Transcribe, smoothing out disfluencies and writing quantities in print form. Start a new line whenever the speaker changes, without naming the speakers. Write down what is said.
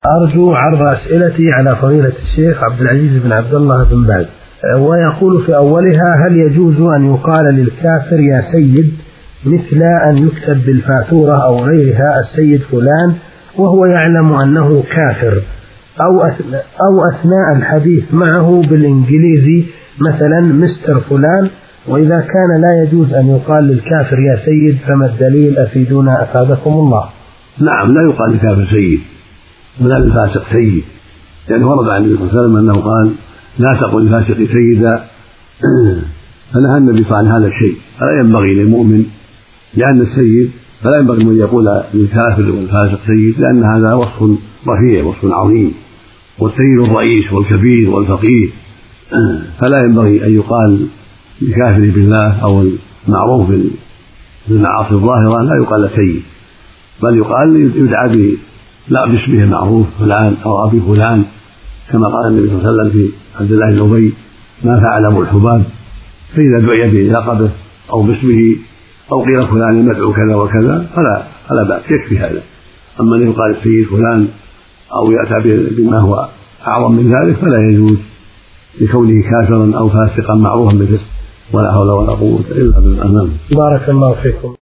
أرجو عرض أسئلتي على فضيلة الشيخ عبد العزيز بن عبد الله بن باز. ويقول في أولها: هل يجوز أن يقال للكافر يا سيد مثل أن يكتب بالفاتورة أو غيرها السيد فلان وهو يعلم أنه كافر، أو أثناء الحديث معه بالإنجليزي مثلا مستر فلان؟ وإذا كان لا يجوز أن يقال للكافر يا سيد فما الدليل؟ أفيدونا أفادكم الله.
نعم، لا يقال للكافر سيد ولا للفاسق سيد، يعني ورد عن النبي صلى الله عليه وسلم أنه قال: لا تقل للفاسق سيدا، فنهى النبي صلى الله عليه وسلم هذا الشيء. فلا ينبغي للمؤمن لأن السيد، فلا ينبغي أن يقول للكافر والفاسق سيد، لأن هذا وصف رفيع، وصف عظيم، والسيد الرئيس والكبير والفقيه، فلا ينبغي أن يقال لكافر بالله أو المعروف بالمعاصي الظاهرة لا يقال سيد، بل يقال يدعى لا باسمه المعروف فلان أو أبي فلان، كما قال النبي صلى الله عليه وسلم في عبد الله بن أبي: ما فعل أبو الحباب؟ فإذا دعي بلقبه أو باسمه أو قيل فلان المدعو كذا وكذا فلا بأس، يكفي هذا. أما أن يقال السيد فلان أو يأتى بما هو أعظم من ذلك فلا يجوز، لكونه كافرا أو فاسقا معروفا بالفسق، ولا حول ولا قوة إلا بالله.
بارك الله فيكم.